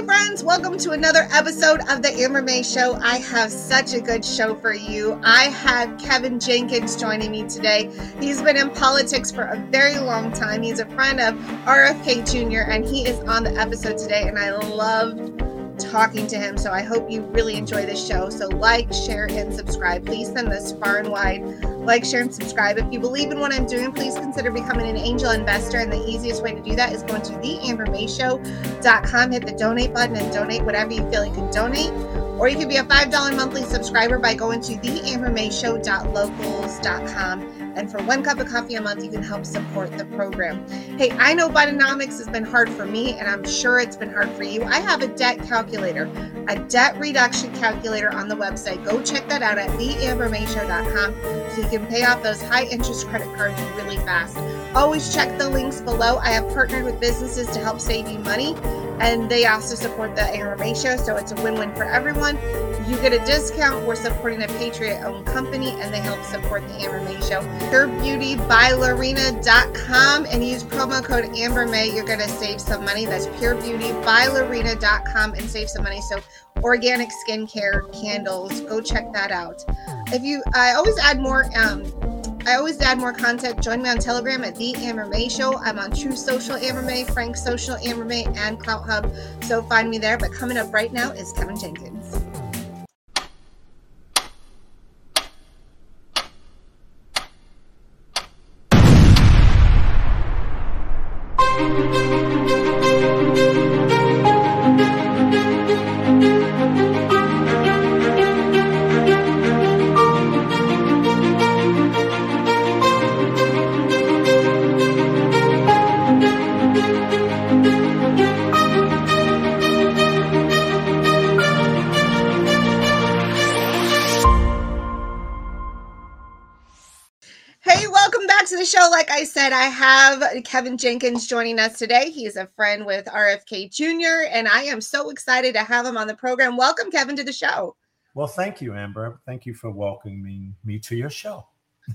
friends, welcome to another episode of the Amber May Show. I have such a good show for you. I have Kevin Jenkins joining me today. He's been in politics for a very long time. He's a friend of RFK Jr. and he is on the episode today, and I love talking to him. So I hope you really enjoy this show. So like, share, and subscribe. Please send this far and wide. Like, share, and subscribe. If you believe in what I'm doing, please consider becoming an angel investor. And the easiest way to do that is going to theambermayshow.com. Hit the donate button and donate whatever you feel you can donate. Or you can be a $5 monthly subscriber by going to theambermayshow.locals.com. And for 1 cup of coffee a month, you can help support the program. Hey, I know Bidenomics has been hard for me, and I'm sure it's been hard for you. I have a debt calculator, a debt reduction calculator on the website. Go check that out at theambermayshow.com so you can pay off those high interest credit cards really fast. Always check the links below. I have partnered with businesses to help save you money, and they also support the Amber May Show, so it's a win-win for everyone. You get a discount. We're supporting a Patriot-owned company, and they help support the Amber May Show. PureBeautyByLorena.com and use promo code AmberMay. You're going to save some money. That's PureBeautyByLorena.com and save some money. So organic skincare, candles, go check that out. I always add more content. Join me on Telegram at The Amber May Show. I'm on True Social Amber May, Frank Social Amber May, and Clout Hub. So find me there. But coming up right now is Kevin Jenkins. Like I said, I have Kevin Jenkins joining us today. He is a friend with RFK Jr., and I am so excited to have him on the program. Welcome, Kevin, to the show. Well, thank you, Amber. Thank you for welcoming me to your show.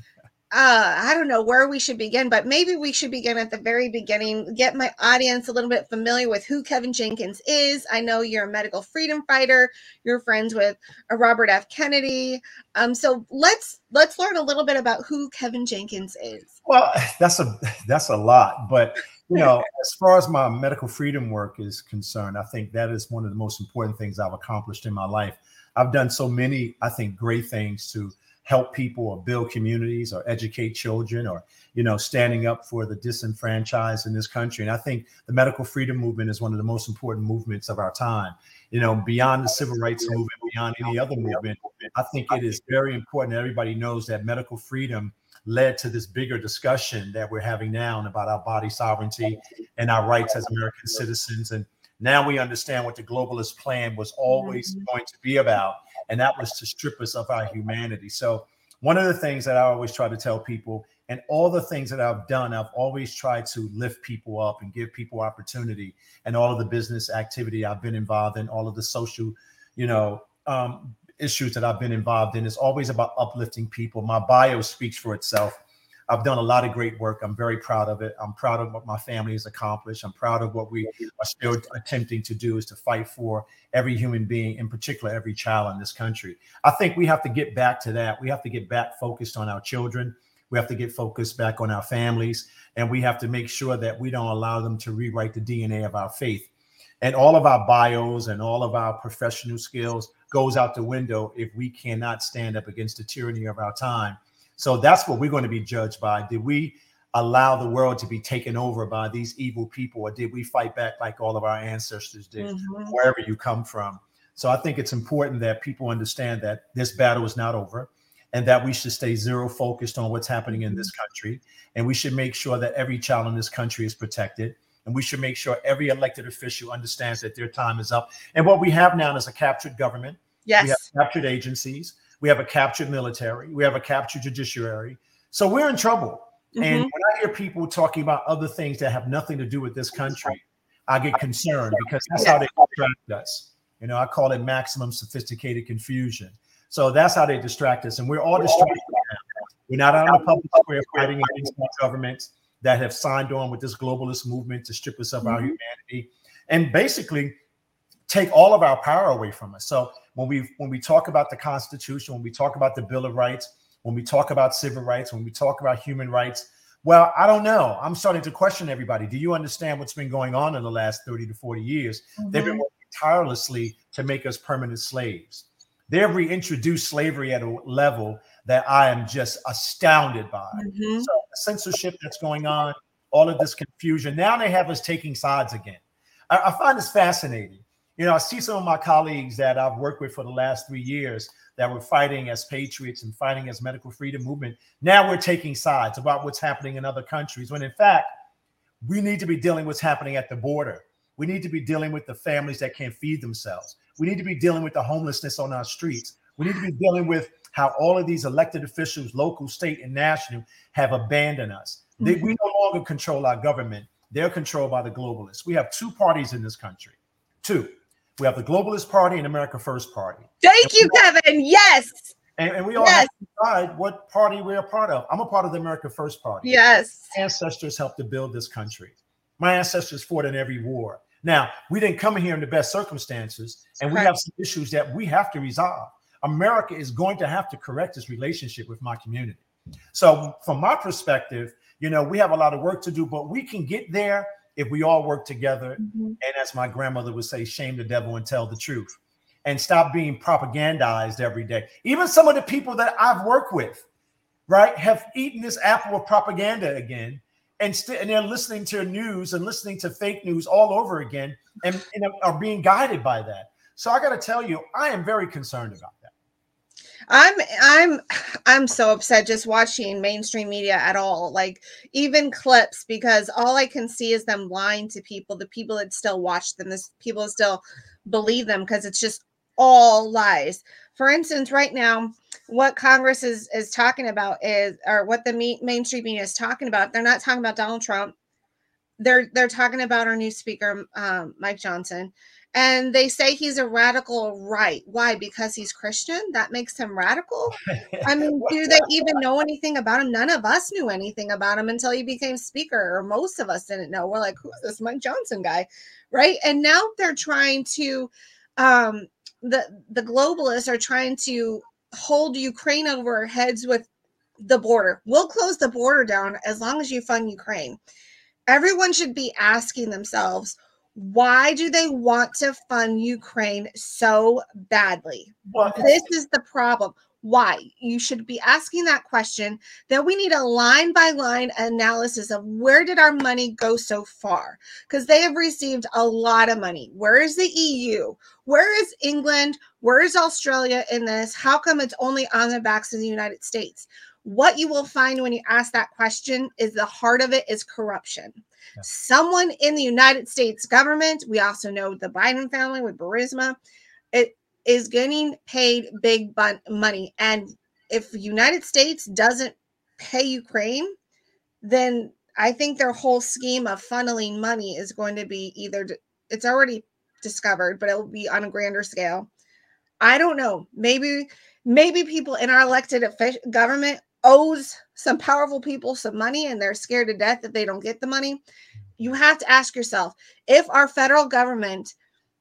I don't know where we should begin, but maybe we should begin at the very beginning, get my audience a little bit familiar with who Kevin Jenkins is. I know you're a medical freedom fighter. You're friends with Robert F. Kennedy. So let's learn a little bit about who Kevin Jenkins is. Well, that's a lot, but as far as my medical freedom work is concerned, I think that is one of the most important things I've accomplished in my life. I've done so many, I think, great things to help people or build communities or educate children or, standing up for the disenfranchised in this country. And I think the medical freedom movement is one of the most important movements of our time. Beyond the civil rights movement, beyond any other movement, I think it is very important that everybody knows that medical freedom led to this bigger discussion that we're having now about our body sovereignty and our rights as American citizens. And now we understand what the globalist plan was always going to be about. And that was to strip us of our humanity. So one of the things that I always try to tell people, and all the things that I've done, I've always tried to lift people up and give people opportunity. And all of the business activity I've been involved in, all of the social, issues that I've been involved in, is always about uplifting people. My bio speaks for itself. I've done a lot of great work. I'm very proud of it. I'm proud of what my family has accomplished. I'm proud of what we are still attempting to do, is to fight for every human being, in particular, every child in this country. I think we have to get back to that. We have to get back focused on our children. We have to get focused back on our families. And we have to make sure that we don't allow them to rewrite the DNA of our faith. And all of our bios and all of our professional skills goes out the window if we cannot stand up against the tyranny of our time. So that's what we're going to be judged by. Did we allow the world to be taken over by these evil people, or did we fight back like all of our ancestors did, wherever you come from? So I think it's important that people understand that this battle is not over, and that we should stay zero focused on what's happening in this country. And we should make sure that every child in this country is protected. And we should make sure every elected official understands that their time is up. And what we have now is a captured government. Yes. We have captured agencies. We have a captured military. We have a captured judiciary. So we're in trouble. And when I hear people talking about other things that have nothing to do with this country, I get concerned, because that's how they distract us. I call it maximum sophisticated confusion. So that's how they distract us. And we're all distracted now. We're not out in the public square fighting against our governments that have signed on with this globalist movement to strip us of our humanity. And basically, take all of our power away from us. So when we talk about the Constitution, when we talk about the Bill of Rights, when we talk about civil rights, when we talk about human rights, well, I don't know. I'm starting to question everybody. Do you understand what's been going on in the last 30 to 40 years? Mm-hmm. They've been working tirelessly to make us permanent slaves. They've reintroduced slavery at a level that I am just astounded by. Mm-hmm. So the censorship that's going on, all of this confusion. Now they have us taking sides again. I find this fascinating. You know, I see some of my colleagues that I've worked with for the last 3 years that were fighting as patriots and fighting as medical freedom movement. Now we're taking sides about what's happening in other countries, when in fact, we need to be dealing with what's happening at the border. We need to be dealing with the families that can't feed themselves. We need to be dealing with the homelessness on our streets. We need to be dealing with how all of these elected officials, local, state, and national, have abandoned us. We no longer control our government. They're controlled by the globalists. We have two parties in this country. Two. We have the Globalist Party and America First Party. Thank you, Kevin. Yes. And we all have to decide what party we're a part of. I'm a part of the America First Party. Yes. My ancestors helped to build this country. My ancestors fought in every war. Now, we didn't come here in the best circumstances, and we have some issues that we have to resolve. America is going to have to correct its relationship with my community. So from my perspective, you know, we have a lot of work to do, but we can get there if we all work together. Mm-hmm. And as my grandmother would say, shame the devil and tell the truth, and stop being propagandized every day. Even some of the people that I've worked with, right, have eaten this apple of propaganda again, and they're listening to news and listening to fake news all over again, and are being guided by that. So I got to tell you, I am very concerned about that. I'm so upset just watching mainstream media at all, like even clips, because all I can see is them lying to people, the people that still watch them, the people that still believe them, because it's just all lies. For instance, right now, what Congress is talking about is, or what the mainstream media is talking about, they're not talking about Donald Trump. They're talking about our new speaker, Mike Johnson. And they say he's a radical right. Why? Because he's Christian? That makes him radical? I mean, do they even know anything about him? None of us knew anything about him until he became speaker, or most of us didn't know. We're like, who's this Mike Johnson guy? Right? And now they're trying to, the globalists are trying to hold Ukraine over our heads with the border. We'll close the border down as long as you fund Ukraine. Everyone should be asking themselves, why do they want to fund Ukraine so badly? Well, this is the problem. Why? You should be asking that question. Then we need a line by line analysis of where did our money go so far? Because they have received a lot of money. Where is the EU? Where is England? Where is Australia in this? How come it's only on the backs of the United States? What you will find when you ask that question is the heart of it is corruption. Yeah. Someone in the United States government, we also know the Biden family with Burisma, it is getting paid big money. And if the United States doesn't pay Ukraine, then I think their whole scheme of funneling money is going to be it's already discovered, but it will be on a grander scale. I don't know. Maybe people in our elected government owes some powerful people some money and they're scared to death that they don't get the money. You have to ask yourself, if our federal government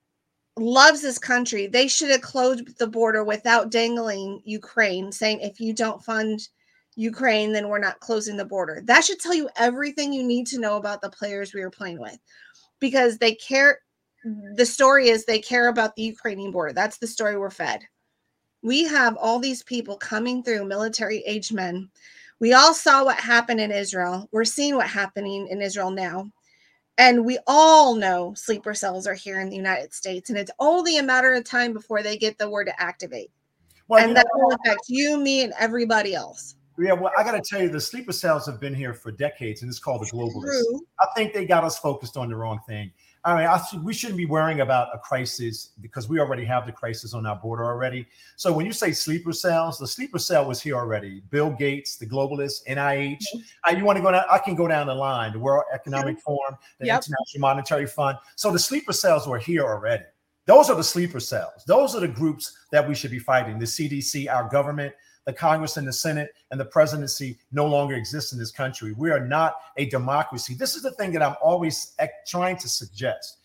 loves this country, they should have closed the border without dangling Ukraine, saying if you don't fund Ukraine, then we're not closing the border. That should tell you everything you need to know about the players we are playing with, because they care. The story is they care about the Ukrainian border. That's the story we're fed. We have all these people coming through, military-aged men. We all saw what happened in Israel. We're seeing what's happening in Israel now. And we all know sleeper cells are here in the United States. And it's only a matter of time before they get the word to activate. Well, and that will affect you, me, and everybody else. Yeah, well, I got to tell you, the sleeper cells have been here for decades, and it's called the globalists. I think they got us focused on the wrong thing. I mean, we shouldn't be worrying about a crisis because we already have the crisis on our border already. So when you say sleeper cells, the sleeper cell was here already. Bill Gates, the globalists, NIH. You want to go down? I can go down the line. The World Economic Forum, the International Monetary Fund. So the sleeper cells were here already. Those are the sleeper cells. Those are the groups that we should be fighting. The CDC, our government, the Congress and the Senate and the presidency no longer exist in this country. We are not a democracy. This is the thing that I'm always trying to suggest.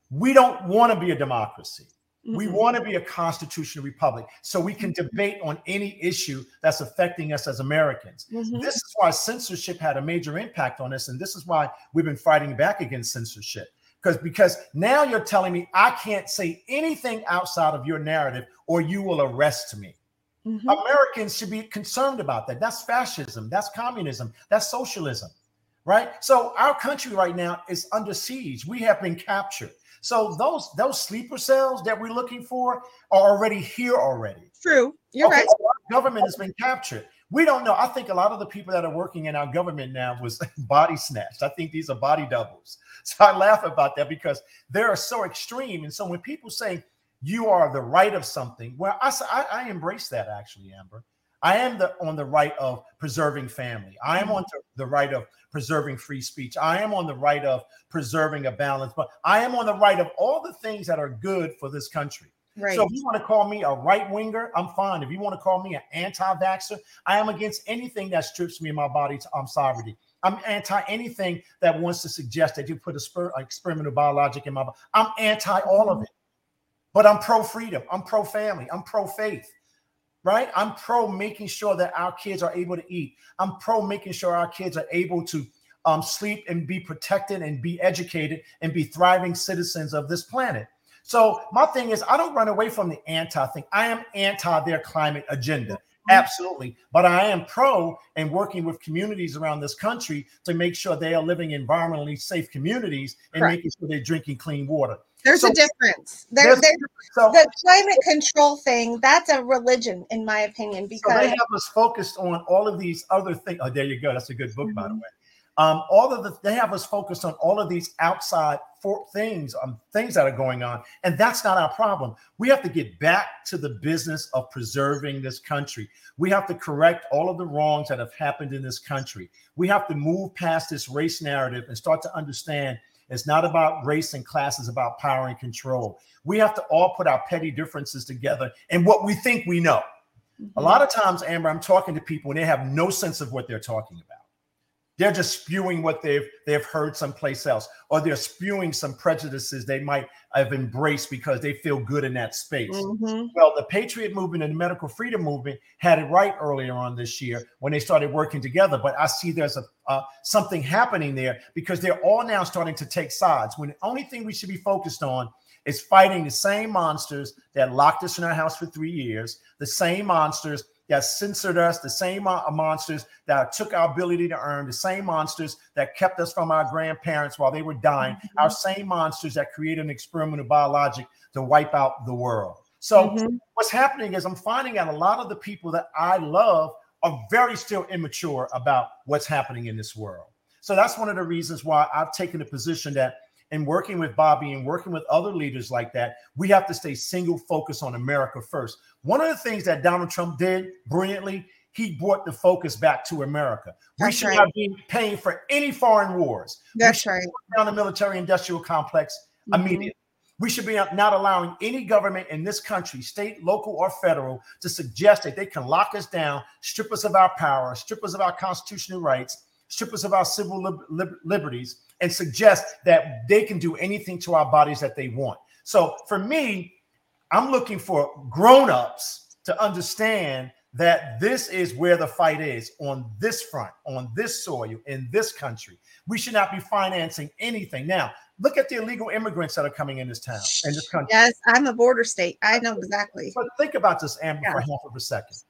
We don't want to be a democracy. We Mhm. want to be a constitutional republic so we can debate on any issue that's affecting us as Americans. Mhm. This is why censorship had a major impact on us. And this is why we've been fighting back against censorship. Because now you're telling me I can't say anything outside of your narrative or you will arrest me. Mhm. Americans should be concerned about that. That's fascism. That's communism. That's socialism, right? So our country right now is under siege. We have been captured. So those sleeper cells that we're looking for are already here already. True. You're right. So our government has been captured. We don't know. I think a lot of the people that are working in our government now was body snatched. I think these are body doubles. So I laugh about that because they are so extreme. And so when people say you are the right of something, well, I embrace that actually, Amber. I am on the right of preserving family. I am on the right of preserving free speech. I am on the right of preserving a balance, but I am on the right of all the things that are good for this country. Right. So if you want to call me a right winger, I'm fine. If you want to call me an anti-vaxxer, I am against anything that strips me of my body's sovereignty. I'm anti anything that wants to suggest that you put a experimental biologic in my body. I'm anti all of it, but I'm pro freedom. I'm pro family. I'm pro faith. Right? I'm pro making sure that our kids are able to eat. I'm pro making sure our kids are able to sleep and be protected and be educated and be thriving citizens of this planet. So my thing is, I don't run away from the anti thing. I am anti their climate agenda. Absolutely. But I am pro and working with communities around this country to make sure they are living in environmentally safe communities and making sure they're drinking clean water. There's a difference. The climate control thing, that's a religion, in my opinion, because so they have us focused on all of these other things. Oh, there you go. That's a good book, by the way. They have us focused on all of these outside things that are going on, and that's not our problem. We have to get back to the business of preserving this country. We have to correct all of the wrongs that have happened in this country. We have to move past this race narrative and start to understand it's not about race and class, it's about power and control. We have to all put our petty differences together and what we think we know. A lot of times, Amber, I'm talking to people and they have no sense of what they're talking about. They're just spewing what they've heard someplace else, or they're spewing some prejudices they might have embraced because they feel good in that space. Well, the Patriot Movement and the Medical Freedom Movement had it right earlier on this year when they started working together. But I see there's something happening there because they're all now starting to take sides when the only thing we should be focused on is fighting the same monsters that locked us in our house for 3 years, the same monsters that censored us, the same monsters that took our ability to earn, the same monsters that kept us from our grandparents while they were dying, our same monsters that created an experimental biologic to wipe out the world. So what's happening is I'm finding out a lot of the people that I love are very still immature about what's happening in this world. So that's one of the reasons why I've taken the position that in working with Bobby and working with other leaders like that, we have to stay single focused on America first. One of the things that Donald Trump did brilliantly, he brought the focus back to America. We should not be paying for any foreign wars. That's right. Down the military industrial complex immediately. We should be not allowing any government in this country, state, local, or federal, to suggest that they can lock us down, strip us of our power, strip us of our constitutional rights, strip us of our civil liberties, and suggest that they can do anything to our bodies that they want. So for me, I'm looking for grown-ups to understand that this is where the fight is, on this front, on this soil, in this country. We should not be financing anything. Now, look at the illegal immigrants that are coming in this town, in this country. Yes, I'm a border state. I know exactly. But think about this, Amber, for half of a second.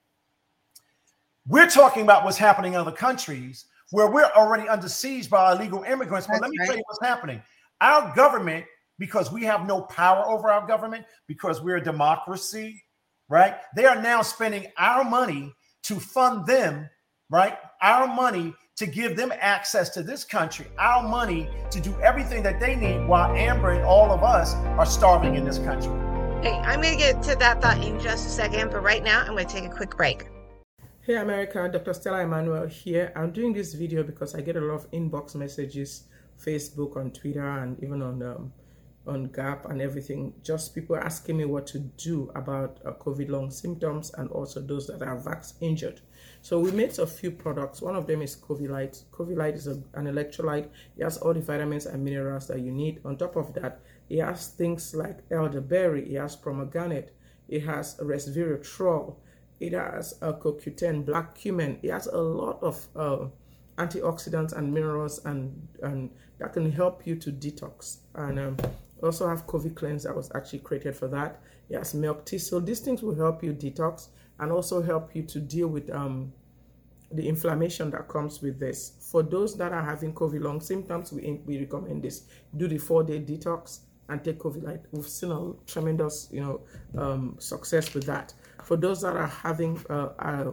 We're talking about what's happening in other countries where we're already under siege by illegal immigrants. But let me tell you what's happening. Our government, because we have no power over our government, because we're a democracy, right? They are now spending our money to fund them, right? Our money to give them access to this country, our money to do everything that they need while Amber and all of us are starving in this country. Hey, I'm going to get to that thought in just a second, but right now I'm going to take a quick break. Hey America, Dr. Stella Emanuel here. I'm doing this video because I get a lot of inbox messages, Facebook, on Twitter, and even on Gap and everything. Just people asking me what to do about COVID long symptoms and also those that are vax injured. So we made a few products. One of them is Covilite. Covilite is an electrolyte. It has all the vitamins and minerals that you need. On top of that, It has things like elderberry, it has pomegranate, it has resveratrol, it has CoQ10, black cumin. It has a lot of antioxidants and minerals, and that can help you to detox. And also have COVID Cleanse that was actually created for that. It has milk tea. So these things will help you detox and also help you to deal with the inflammation that comes with this. For those that are having COVID long symptoms, we recommend this. Do the 4-day detox and take COVID light. We've seen a tremendous, success with that. For those that are having a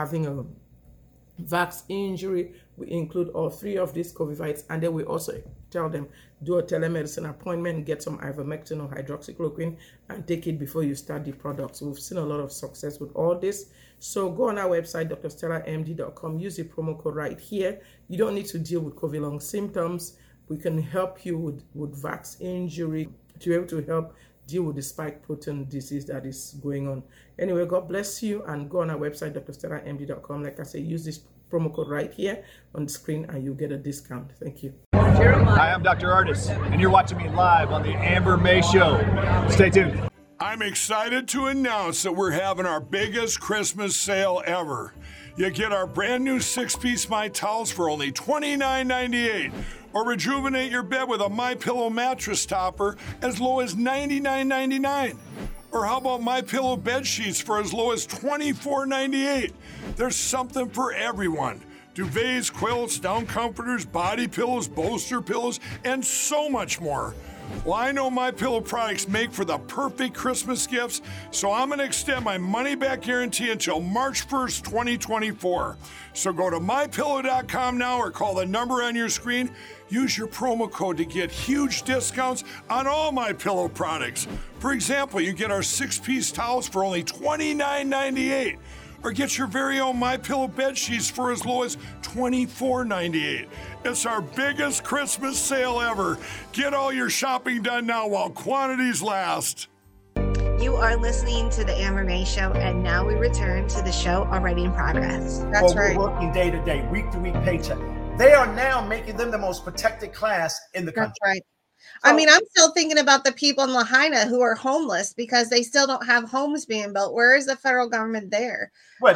vax injury, we include all 3 of these COVID, and then we also tell them do a telemedicine appointment, get some ivermectin or hydroxychloroquine, and take it before you start the products. We've seen a lot of success with all this. So go on our website, drstellamd.com, use the promo code right here. You don't need to deal with COVID long symptoms. We can help you with vax injury to be able to help deal with the spike protein disease that is going on. Anyway, God bless you, and go on our website, drstellamd.com. Like I say, use this promo code right here on the screen and you'll get a discount. Thank you. Hi, I'm Dr. Artis, and you're watching me live on the Amber May Show. Stay tuned. I'm excited to announce that we're having our biggest Christmas sale ever. You get our brand new 6-piece My Towels for only $29.98, or rejuvenate your bed with a MyPillow mattress topper as low as $99.99. Or how about MyPillow bed sheets for as low as $24.98? There's something for everyone. Duvets, quilts, down comforters, body pillows, bolster pillows, and so much more. Well, I know MyPillow products make for the perfect Christmas gifts, so I'm going to extend my money-back guarantee until March 1st, 2024. So go to MyPillow.com now or call the number on your screen. Use your promo code to get huge discounts on all MyPillow products. For example, you get our 6-piece towels for only $29.98. Or get your very own MyPillow bed sheets for as low as $24.98. It's our biggest Christmas sale ever. Get all your shopping done now while quantities last. You are listening to the Amber May Show, and now we return to the show already in progress. That's right. We're working day to day, week to week, paycheck. They are now making them the most protected class in the country. That's right. So, I mean, I'm still thinking about the people in Lahaina who are homeless because they still don't have homes being built. Where is the federal government there? well,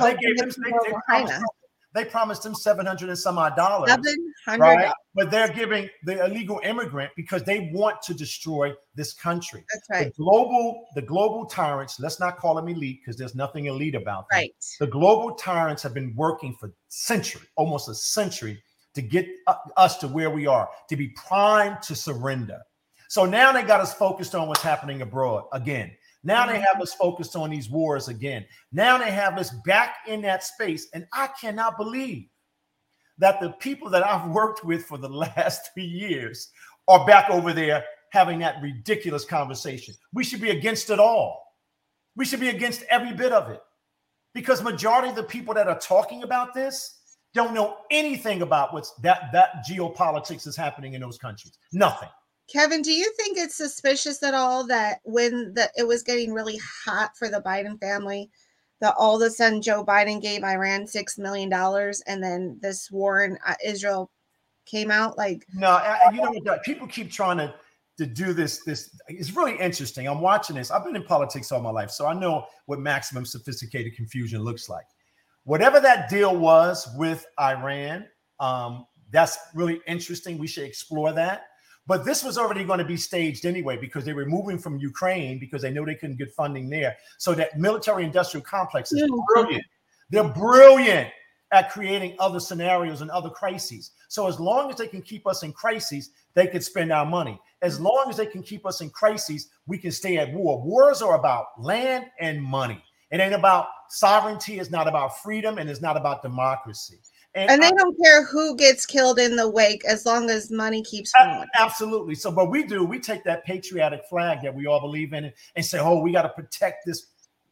they promised them $700 and some odd dollars. $700. Right? But they're giving the illegal immigrant because they want to destroy this country. That's right. The global tyrants, let's not call them elite because there's nothing elite about them. Right. The global tyrants have been working for almost a century, to get us to where we are, to be primed to surrender. So now they got us focused on what's happening abroad again. Now they have us focused on these wars again. Now they have us back in that space. And I cannot believe that the people that I've worked with for the last 3 years are back over there having that ridiculous conversation. We should be against it all. We should be against every bit of it, because majority of the people that are talking about this don't know anything about what's that geopolitics is happening in those countries. Nothing. Kevin, do you think it's suspicious at all that when it was getting really hot for the Biden family, that all of a sudden Joe Biden gave Iran $6 million and then this war in Israel came out? Like, no, you know what? People keep trying to do this. It's really interesting. I'm watching this. I've been in politics all my life, so I know what maximum sophisticated confusion looks like. Whatever that deal was with Iran, that's really interesting. We should explore that. But this was already going to be staged anyway, because they were moving from Ukraine because they knew they couldn't get funding there. So that military-industrial complex is brilliant. They're brilliant at creating other scenarios and other crises. So as long as they can keep us in crises, they can spend our money. As long as they can keep us in crises, we can stay at war. Wars are about land and money. It ain't about sovereignty. It's not about freedom, and it's not about democracy. And they don't care who gets killed in the wake as long as money keeps flowing. Absolutely. So what we do, we take that patriotic flag that we all believe in and say, oh, we got to protect this.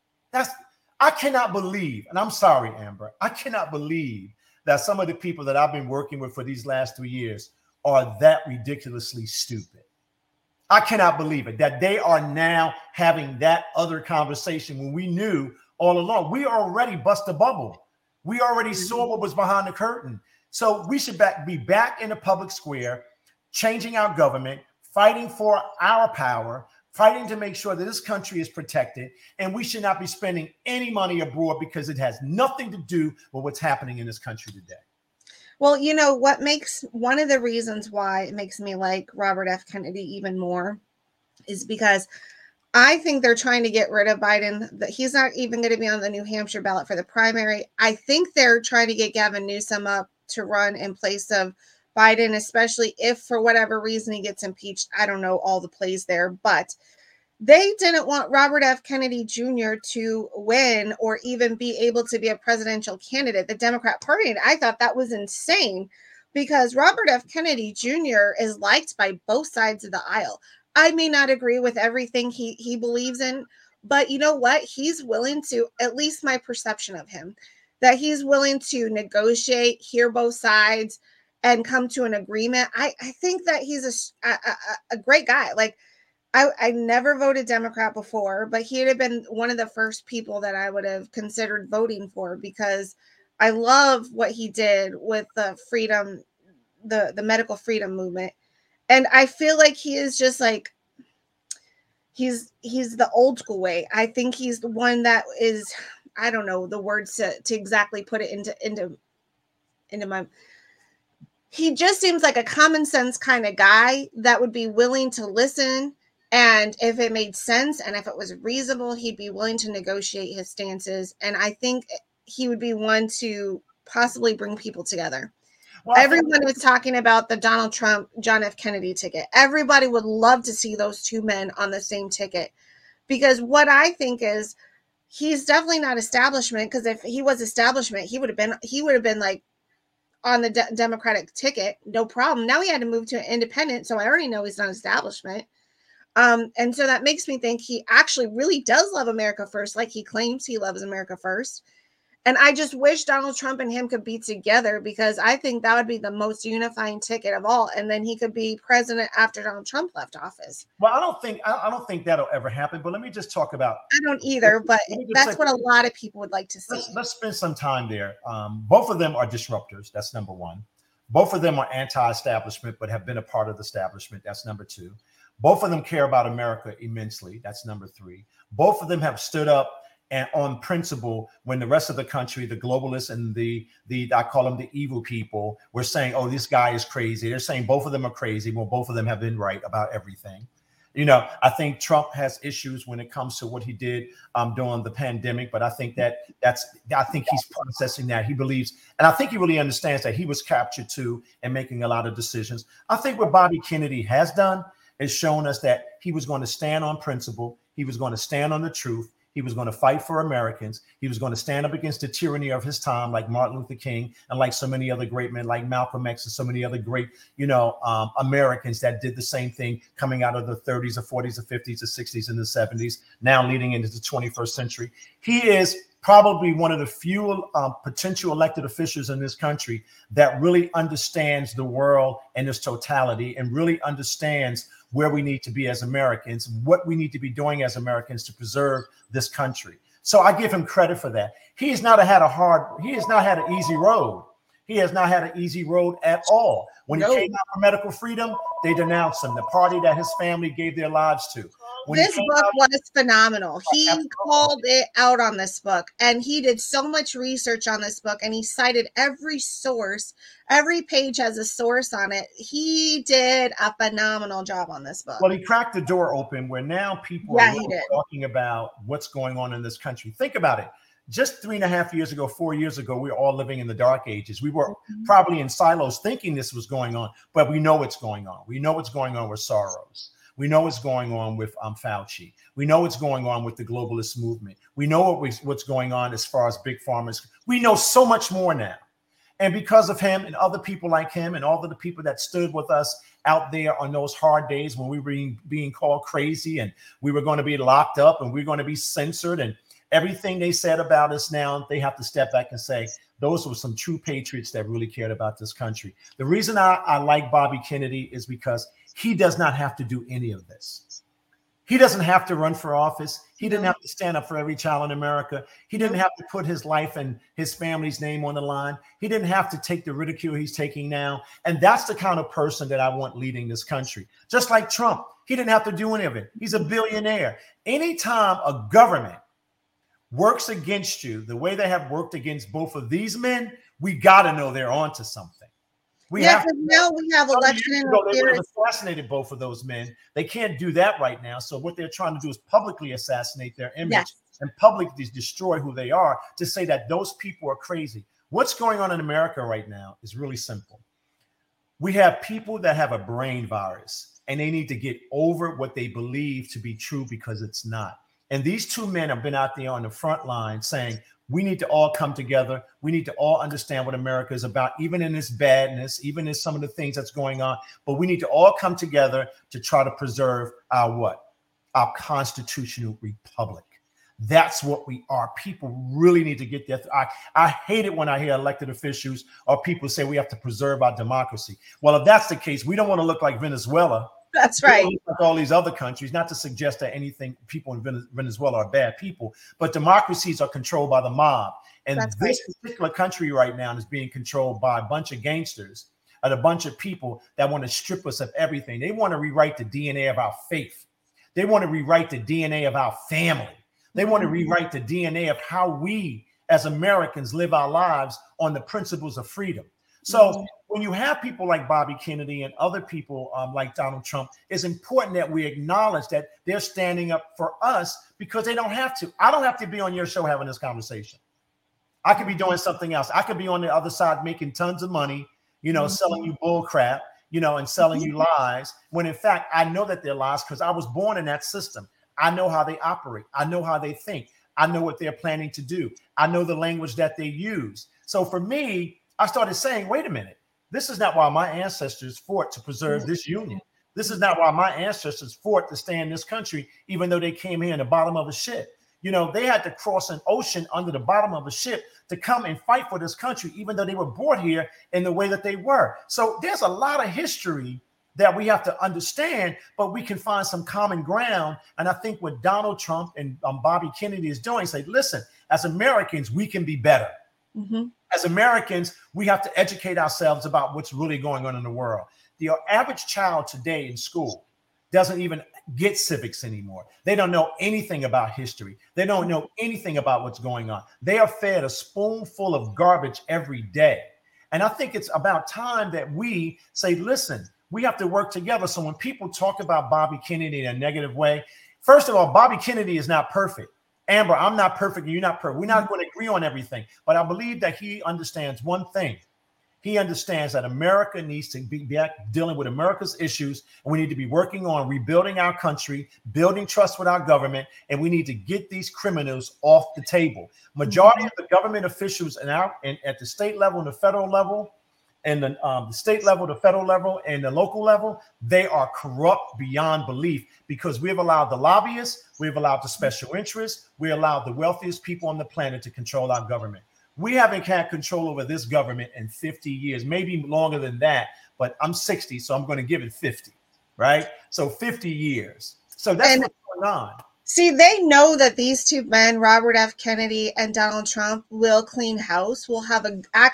I cannot believe, and I'm sorry, Amber, I cannot believe that some of the people that I've been working with for these last 3 years are that ridiculously stupid. I cannot believe it, that they are now having that other conversation when we knew all along. We already bust a bubble. We already saw what was behind the curtain. So we should be back in the public square, changing our government, fighting for our power, fighting to make sure that this country is protected, and we should not be spending any money abroad because it has nothing to do with what's happening in this country today. Well, you know, one of the reasons why it makes me like Robert F. Kennedy even more is because I think they're trying to get rid of Biden. That he's not even going to be on the New Hampshire ballot for the primary. I think they're trying to get Gavin Newsom up to run in place of Biden, especially if for whatever reason he gets impeached. I don't know all the plays there, but they didn't want Robert F. Kennedy Jr. to win or even be able to be a presidential candidate, the Democrat Party. And I thought that was insane because Robert F. Kennedy Jr. is liked by both sides of the aisle. I may not agree with everything he believes in, but you know what? He's willing to, at least my perception of him, that he's willing to negotiate, hear both sides, and come to an agreement. I think that he's a great guy. Like, I never voted Democrat before, but he'd have been one of the first people that I would have considered voting for because I love what he did with the freedom, the medical freedom movement. And I feel like he is just like, he's the old school way. I think he's the one that is, I don't know the words to exactly put it into my, he just seems like a common sense kind of guy that would be willing to listen. And if it made sense and if it was reasonable, he'd be willing to negotiate his stances. And I think he would be one to possibly bring people together. Well, everyone was talking about the Donald Trump, John F. Kennedy ticket. Everybody would love to see those two men on the same ticket because what I think is he's definitely not establishment because if he was establishment, he would have been like on the Democratic ticket. No problem. Now he had to move to an independent. So I already know he's not establishment. And so that makes me think he actually really does love America first, like he claims he loves America first. And I just wish Donald Trump and him could be together because I think that would be the most unifying ticket of all. And then he could be president after Donald Trump left office. Well, I don't think that'll ever happen. But let me just talk about. I don't either, but that's what a lot of people would like to see. Let's spend some time there. Both of them are disruptors. That's number one. Both of them are anti-establishment, but have been a part of the establishment. That's number two. Both of them care about America immensely. That's number three. Both of them have stood up and on principle when the rest of the country, the globalists and the I call them the evil people, were saying, oh, this guy is crazy. They're saying both of them are crazy. Well, both of them have been right about everything. You know, I think Trump has issues when it comes to what he did during the pandemic, but I think I think he's processing that. He believes, and I think he really understands that he was captured too and making a lot of decisions. I think what Bobby Kennedy has done is shown us that he was going to stand on principle. He was going to stand on the truth. He was going to fight for Americans. He was going to stand up against the tyranny of his time, like Martin Luther King and like so many other great men, like Malcolm X and so many other great, Americans that did the same thing coming out of the 30s, the 40s, the 50s, the 60s, and the 70s, now leading into the 21st century. He is probably one of the few potential elected officials in this country that really understands the world in its totality and really understands where we need to be as Americans, what we need to be doing as Americans to preserve this country. So I give him credit for that. He has not had an easy road. He has not had an easy road at all. When he came out for medical freedom, they denounced him, the party that his family gave their lives to. This book was phenomenal. He called it out on this book, and he did so much research on this book, and he cited every source. Every page has a source on it. He did a phenomenal job on this book. Well, he cracked the door open where now people are talking about what's going on in this country. Think about it. Just 3.5 years ago, 4 years ago, we were all living in the dark ages. We were probably in silos thinking this was going on, but we know what's going on. We know what's going on with Soros. We know what's going on with Fauci. We know what's going on with the globalist movement. We know what's going on as far as big pharma. We know so much more now. And because of him and other people like him and all of the people that stood with us out there on those hard days when we were being called crazy and we were going to be locked up and we were going to be censored and everything they said about us now, they have to step back and say, those were some true patriots that really cared about this country. The reason I like Bobby Kennedy is because he does not have to do any of this. He doesn't have to run for office. He didn't have to stand up for every child in America. He didn't have to put his life and his family's name on the line. He didn't have to take the ridicule he's taking now. And that's the kind of person that I want leading this country. Just like Trump, he didn't have to do any of it. He's a billionaire. Anytime a government works against you the way they have worked against both of these men, we got to know they're onto something. Now we have election interference. They would have assassinated both of those men. They can't do that right now. So what they're trying to do is publicly assassinate their image and publicly destroy who they are, to say that those people are crazy. What's going on in America right now is really simple. We have people that have a brain virus, and they need to get over what they believe to be true, because it's not. And these two men have been out there on the front line saying, we need to all come together. We need to all understand what America is about, even in its badness, even in some of the things that's going on. But we need to all come together to try to preserve our what? Our constitutional republic. That's what we are. People really need to get that. I hate it when I hear elected officials or people say we have to preserve our democracy. Well, if that's the case, we don't want to look like Venezuela. That's right. Like all these other countries, not to suggest that people in Venezuela are bad people, but democracies are controlled by the mob. And this particular country right now is being controlled by a bunch of gangsters and a bunch of people that want to strip us of everything. They want to rewrite the DNA of our faith. They want to rewrite the DNA of our family. They want to rewrite the DNA of how we as Americans live our lives on the principles of freedom. So when you have people like Bobby Kennedy and other people like Donald Trump, it's important that we acknowledge that they're standing up for us, because they don't have to. I don't have to be on your show having this conversation. I could be doing something else. I could be on the other side making tons of money, selling you bull crap, and selling you lies, when in fact, I know that they're lies, because I was born in that system. I know how they operate. I know how they think. I know what they're planning to do. I know the language that they use. So for me, I started saying, wait a minute, this is not why my ancestors fought to preserve this union. This is not why my ancestors fought to stay in this country, even though they came here in the bottom of a ship. They had to cross an ocean under the bottom of a ship to come and fight for this country, even though they were brought here in the way that they were. So there's a lot of history that we have to understand, but we can find some common ground. And I think what Donald Trump and Bobby Kennedy is doing, say, listen, as Americans, we can be better. As Americans, we have to educate ourselves about what's really going on in the world. The average child today in school doesn't even get civics anymore. They don't know anything about history. They don't know anything about what's going on. They are fed a spoonful of garbage every day. And I think it's about time that we say, listen, we have to work together. So when people talk about Bobby Kennedy in a negative way, first of all, Bobby Kennedy is not perfect. Amber, I'm not perfect and you're not perfect. We're not going to agree on everything, but I believe that he understands one thing. He understands that America needs to be back dealing with America's issues, and we need to be working on rebuilding our country, building trust with our government, and we need to get these criminals off the table. Majority of the government officials at the state level and the federal level, and the state level, the federal level, and the local level, they are corrupt beyond belief, because we've allowed the lobbyists, we've allowed the special interests, we allowed the wealthiest people on the planet to control our government. We haven't had control over this government in 50 years, maybe longer than that, but I'm 60, so I'm going to give it 50, right? So 50 years. So that's what's going on. See, they know that these two men, Robert F. Kennedy and Donald Trump, will clean house, will have a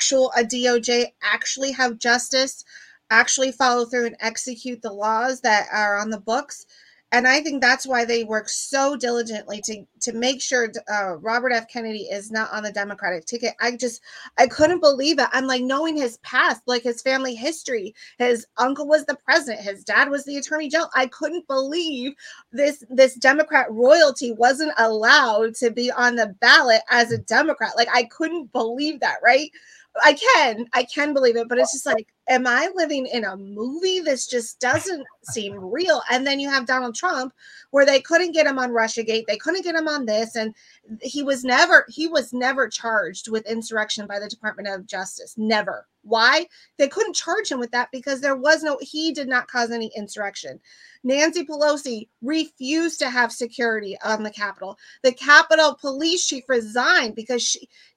DOJ actually have justice, actually follow through and execute the laws that are on the books. And I think that's why they work so diligently to make sure Robert F. Kennedy is not on the Democratic ticket. I couldn't believe it. I'm like, knowing his past, like his family history. His uncle was the president. His dad was the attorney general. I couldn't believe this Democrat royalty wasn't allowed to be on the ballot as a Democrat. Like, I couldn't believe that, right? I can believe it, but it's just like, am I living in a movie? This just doesn't seem real. And then you have Donald Trump, where they couldn't get him on Russiagate, they couldn't get him on this, and he was never charged with insurrection by the Department of Justice. Never. Why? They couldn't charge him with that because he did not cause any insurrection. Nancy Pelosi refused to have security on the Capitol. The Capitol Police Chief resigned because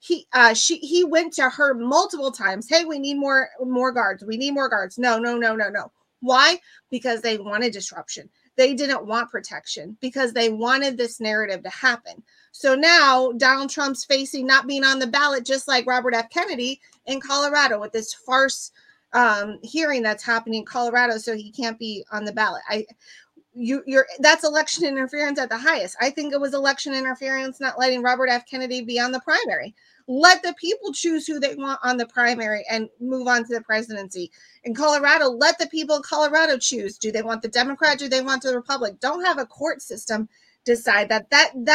he went to her multiple times. Hey, we need more guards. We need more guards. No. Why? Because they wanted disruption. They didn't want protection because they wanted this narrative to happen. So now Donald Trump's facing not being on the ballot, just like Robert F. Kennedy in Colorado with this farce hearing that's happening in Colorado. So he can't be on the ballot. That's election interference at the highest. I think it was election interference not letting Robert F. Kennedy be on the primary. Let the people choose who they want on the primary and move on to the presidency. In Colorado, let the people in Colorado choose. Do they want the Democrat? Do they want the Republican? Don't have a court system decide that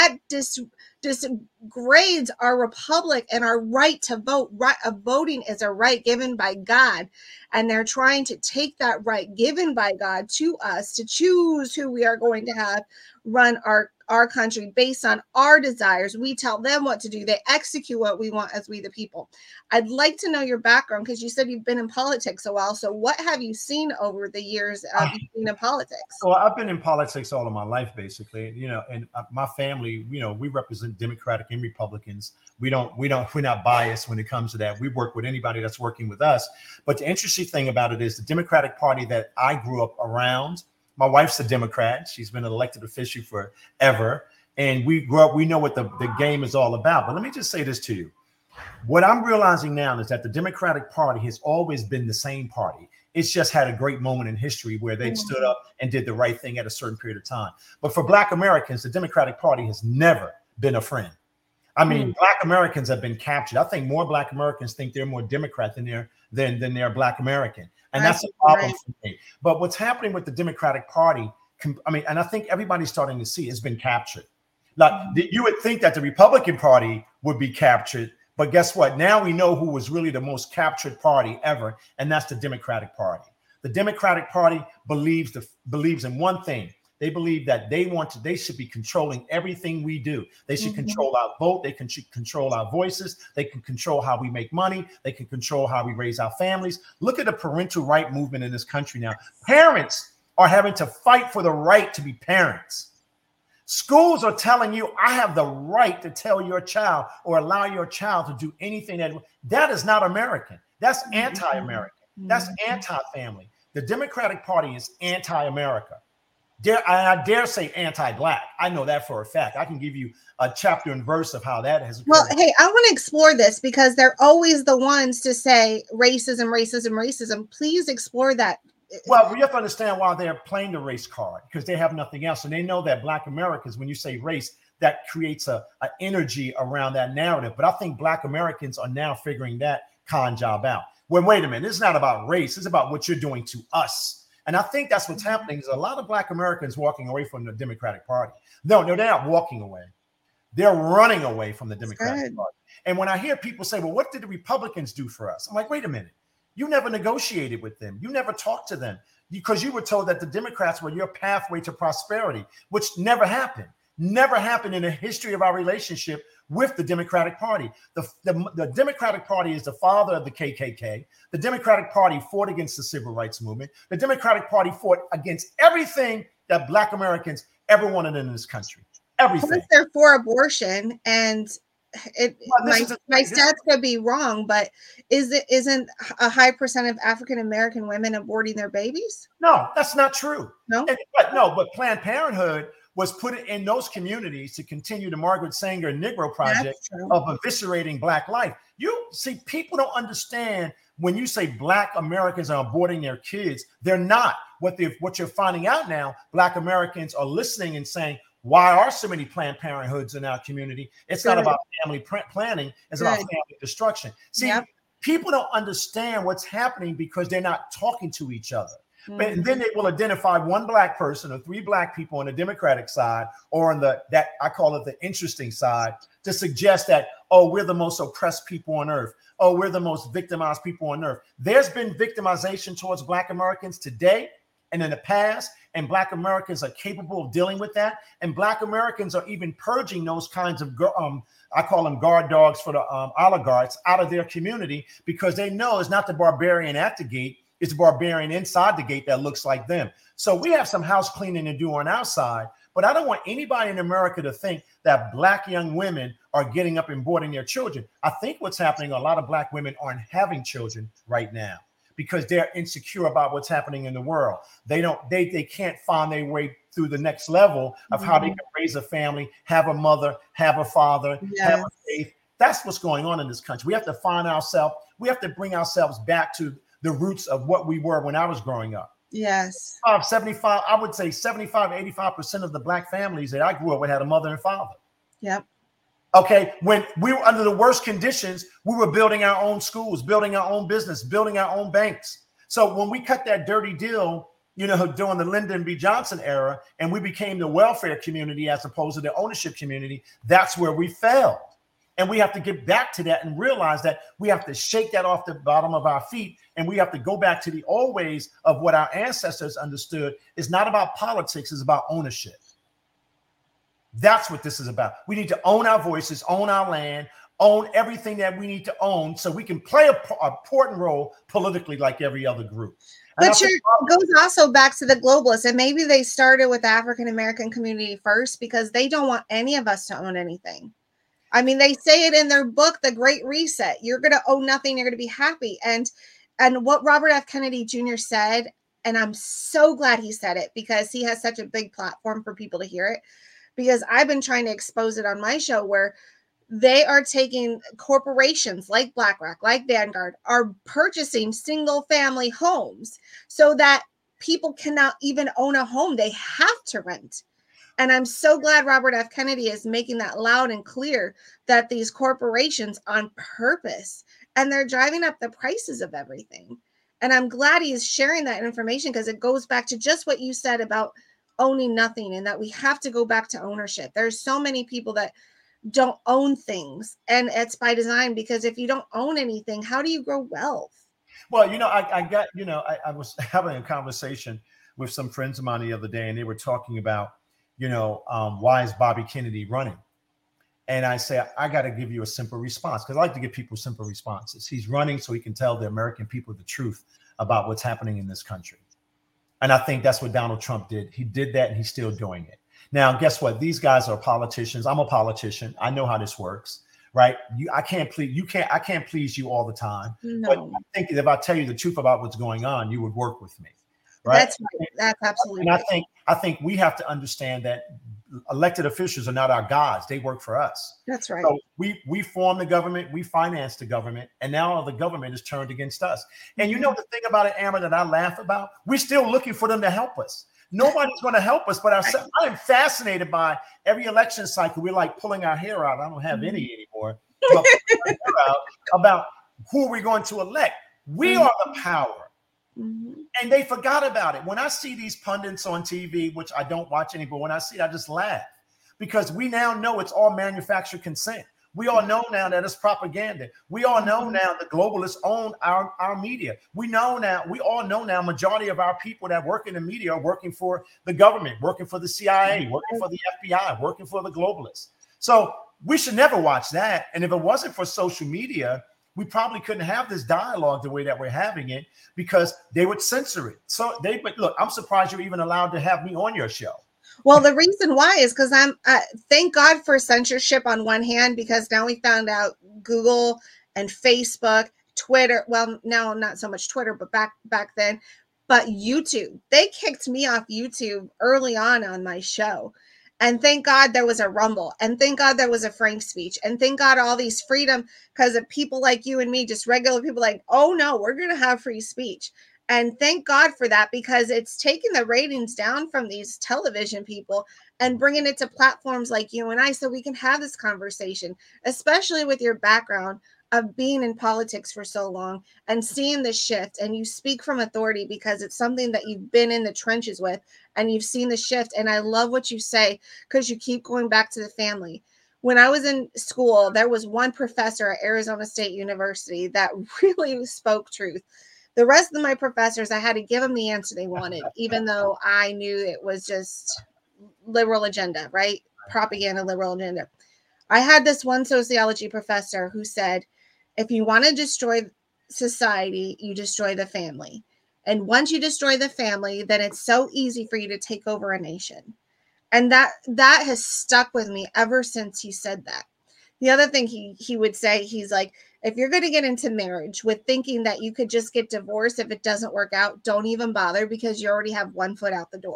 disgrades our republic and our right to vote. Voting is a right given by God, and they're trying to take that right given by God to us to choose who we are going to have run our country based on our desires. We tell them what to do. They execute what we want as we the people. I'd like to know your background, because you said you've been in politics a while. So what have you seen over the years of being in politics? Well, I've been in politics all of my life, basically, and my family, we represent Democratic and Republicans. We're not biased when it comes to that. We work with anybody that's working with us. But the interesting thing about it is the Democratic Party that I grew up around, my wife's a Democrat. She's been an elected official forever. And we grew up, we know what the game is all about. But let me just say this to you. What I'm realizing now is that the Democratic Party has always been the same party. It's just had a great moment in history where they stood up and did the right thing at a certain period of time. But for Black Americans, the Democratic Party has never been a friend. I mean, Black Americans have been captured. I think more Black Americans think they're more Democrat than they're Black American. And that's a problem for me. But what's happening with the Democratic Party, and I think everybody's starting to see, it's been captured. Like you would think that the Republican Party would be captured, but guess what? Now we know who was really the most captured party ever, and that's the Democratic Party. The Democratic Party believes in one thing. They believe that they should be controlling everything we do. They should control our vote. They can control our voices. They can control how we make money. They can control how we raise our families. Look at the parental right movement in this country now. Parents are having to fight for the right to be parents. Schools are telling you, I have the right to tell your child or allow your child to do anything that is not American. That's anti-American. That's anti-family. The Democratic Party is anti-America. I dare say anti-Black. I know that for a fact. I can give you a chapter and verse of how that has occurred. Well, hey, I want to explore this because they're always the ones to say racism, racism, racism. Please explore that. Well, we have to understand why they're playing the race card, because they have nothing else. And they know that Black Americans, when you say race, that creates an energy around that narrative. But I think Black Americans are now figuring that con job out. Well, wait a minute. It's not about race. It's about what you're doing to us. And I think that's what's happening. Is a lot of Black Americans walking away from the Democratic Party. No, they're not walking away. They're running away from the Democratic Party. And when I hear people say, well, what did the Republicans do for us? I'm like, wait a minute. You never negotiated with them. You never talked to them because you were told that the Democrats were your pathway to prosperity, which never happened. Never happened in the history of our relationship with the Democratic Party. The Democratic Party is the father of the KKK. The Democratic Party fought against the civil rights movement. The Democratic Party fought against everything that Black Americans ever wanted in this country. Everything. Plus they're for abortion, and my stats could be wrong, but isn't a high percent of African American women aborting their babies? No, that's not true. No, but Planned Parenthood was put in those communities to continue the Margaret Sanger Negro Project of eviscerating Black life. You see, people don't understand when you say Black Americans are aborting their kids. They're not. What you're finding out now, Black Americans are listening and saying, why are so many Planned Parenthoods in our community? It's not about family planning. It's about family destruction. See, people don't understand what's happening because they're not talking to each other. But then they will identify one Black person or three Black people on the Democratic side or on that I call it the interesting side to suggest that, oh, we're the most oppressed people on earth. Oh, we're the most victimized people on earth. There's been victimization towards Black Americans today and in the past, and Black Americans are capable of dealing with that. And Black Americans are even purging those kinds of, I call them guard dogs for the oligarchs out of their community because they know it's not the barbarian at the gate. It's a barbarian inside the gate that looks like them. So we have some house cleaning to do on our side, but I don't want anybody in America to think that Black young women are getting up and aborting their children. I think what's happening, a lot of Black women aren't having children right now because they're insecure about what's happening in the world. They can't find their way through the next level of how they can raise a family, have a mother, have a father, have a faith. That's what's going on in this country. We have to find ourselves. We have to bring ourselves back to the roots of what we were when I was growing up. Yes. 75, I would say 75, 85% of the Black families that I grew up with had a mother and father. Yep. Okay. When we were under the worst conditions, we were building our own schools, building our own business, building our own banks. So when we cut that dirty deal, during the Lyndon B. Johnson era, and we became the welfare community as opposed to the ownership community, that's where we failed. And we have to get back to that and realize that we have to shake that off the bottom of our feet. And we have to go back to the old ways of what our ancestors understood. It's not about politics, it's about ownership. That's what this is about. We need to own our voices, own our land, own everything that we need to own so we can play an important role politically like every other group. But it goes also back to the globalists. And maybe they started with the African-American community first because they don't want any of us to own anything. I mean, they say it in their book, The Great Reset. You're going to own nothing. You're going to be happy. And what Robert F. Kennedy Jr. said, and I'm so glad he said it because he has such a big platform for people to hear it, because I've been trying to expose it on my show where they are taking corporations like BlackRock, like Vanguard, are purchasing single family homes so that people cannot even own a home. They have to rent. And I'm so glad Robert F. Kennedy is making that loud and clear that these corporations on purpose, and they're driving up the prices of everything. And I'm glad he's sharing that information because it goes back to just what you said about owning nothing and that we have to go back to ownership. There's so many people that don't own things, and it's by design, because if you don't own anything, how do you grow wealth? Well, I was having a conversation with some friends of mine the other day, and they were talking about, why is Bobby Kennedy running? And I say, I got to give you a simple response because I like to give people simple responses. He's running so he can tell the American people the truth about what's happening in this country. And I think that's what Donald Trump did. He did that and he's still doing it. Now, guess what? These guys are politicians. I'm a politician. I know how this works, right? I can't please you all the time. No. But I think if I tell you the truth about what's going on, you would work with me. Right? That's right. That's absolutely right. And I think we have to understand that elected officials are not our gods. They work for us. That's right. So we form the government, we finance the government, and now the government is turned against us. And you know the thing about it, Amber, that I laugh about? We're still looking for them to help us. Nobody's going to help us but ourselves. I am fascinated by every election cycle. We're like pulling our hair out. I don't have any anymore. But about who are we going to elect? We are the power. Mm-hmm. And they forgot about it. When I see these pundits on TV, which I don't watch anymore, when I see it, I just laugh because we now know it's all manufactured consent. We all know now that it's propaganda. We all know now the globalists own our media. We all know now majority of our people that work in the media are working for the government, working for the CIA, working for the FBI, working for the globalists. So we should never watch that. And if it wasn't for social media, we probably couldn't have this dialogue the way that we're having it because they would censor it. So but look, I'm surprised you're even allowed to have me on your show. Well, the reason why is because thank God for censorship on one hand, because now we found out Google and Facebook, Twitter. Well, now not so much Twitter, but back then, but YouTube. They kicked me off YouTube early on my show. And thank God there was a Rumble, and thank God there was a Frank speech, and thank God all these freedom, because of people like you and me, just regular people like, oh no, we're going to have free speech. And thank God for that, because it's taking the ratings down from these television people and bringing it to platforms like you and I, so we can have this conversation, especially with your background of being in politics for so long and seeing the shift. And you speak from authority because it's something that you've been in the trenches with and you've seen the shift. And I love what you say because you keep going back to the family. When I was in school, there was one professor at Arizona State University that really spoke truth. The rest of my professors, I had to give them the answer they wanted, even though I knew it was just liberal agenda, right? Propaganda, liberal agenda. I had this one sociology professor who said, if you want to destroy society, you destroy the family. And once you destroy the family, then it's so easy for you to take over a nation. And that has stuck with me ever since he said that. The other thing he would say, he's like, if you're going to get into marriage with thinking that you could just get divorced if it doesn't work out, don't even bother because you already have one foot out the door.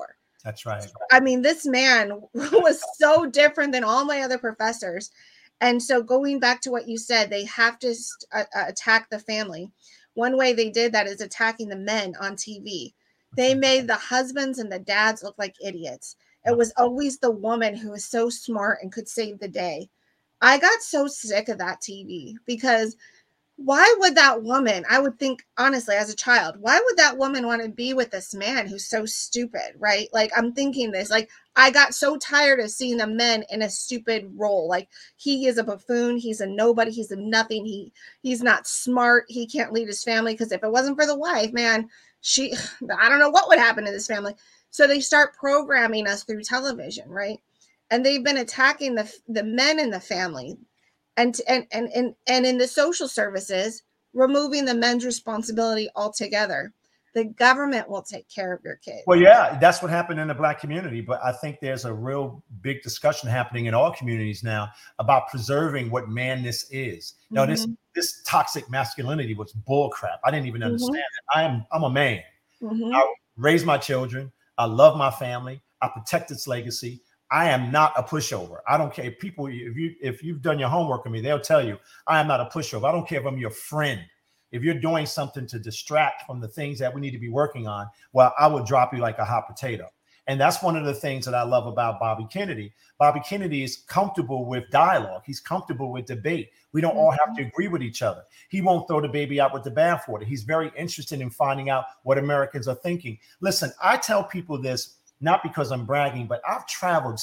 That's right. I mean, this man was so different than all my other professors. And so going back to what you said, they have to attack the family. One way they did that is attacking the men on TV. They made the husbands and the dads look like idiots. It was always the woman who was so smart and could save the day. I got so sick of that TV because why would that woman, I would think, honestly, as a child, why would that woman want to be with this man who's so stupid, right? Like, I'm thinking this, like, I got so tired of seeing the men in a stupid role. Like, he is a buffoon. He's a nobody. He's a nothing. He's not smart. He can't lead his family because if it wasn't for the wife, man, I don't know what would happen to this family. So they start programming us through television, right? And they've been attacking the men in the family. And in the social services, removing the men's responsibility altogether. The government will take care of your kids. Well, yeah, that's what happened in the Black community. But I think there's a real big discussion happening in all communities now about preserving what manness is. Now, this toxic masculinity was bull crap. I didn't even understand it. I'm a man. I raised my children. I love my family. I protect its legacy. I am not a pushover. I don't care. People, if you've done your homework on me, they'll tell you I am not a pushover. I don't care if I'm your friend. If you're doing something to distract from the things that we need to be working on, well, I will drop you like a hot potato. And that's one of the things that I love about Bobby Kennedy. Bobby Kennedy is comfortable with dialogue. He's comfortable with debate. We don't all have to agree with each other. He won't throw the baby out with the bathwater. He's very interested in finding out what Americans are thinking. Listen, I tell people this, not because I'm bragging, but I've traveled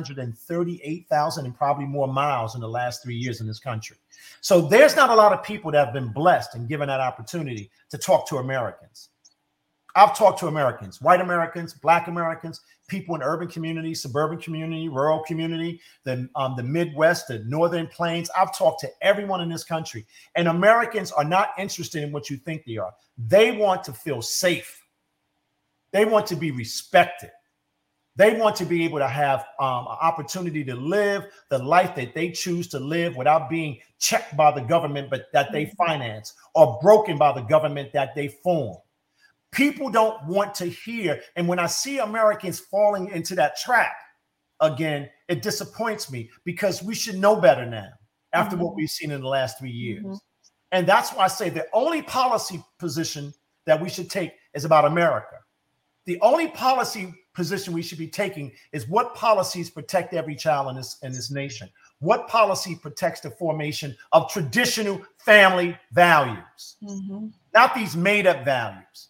738,000 and probably more miles in the last 3 years in this country. So there's not a lot of people that have been blessed and given that opportunity to talk to Americans. I've talked to Americans, white Americans, Black Americans, people in urban community, suburban community, rural community, the Midwest, the Northern Plains. I've talked to everyone in this country, and Americans are not interested in what you think they are. They want to feel safe. They want to be respected. They want to be able to have an opportunity to live the life that they choose to live without being checked by the government, but that they finance, or broken by the government that they form. People don't want to hear. And when I see Americans falling into that trap, again, it disappoints me because we should know better now after what we've seen in the last 3 years. And that's why I say the only policy position that we should take is about America. The only policy position we should be taking is what policies protect every child in this nation. What policy protects the formation of traditional family values, not these made-up values.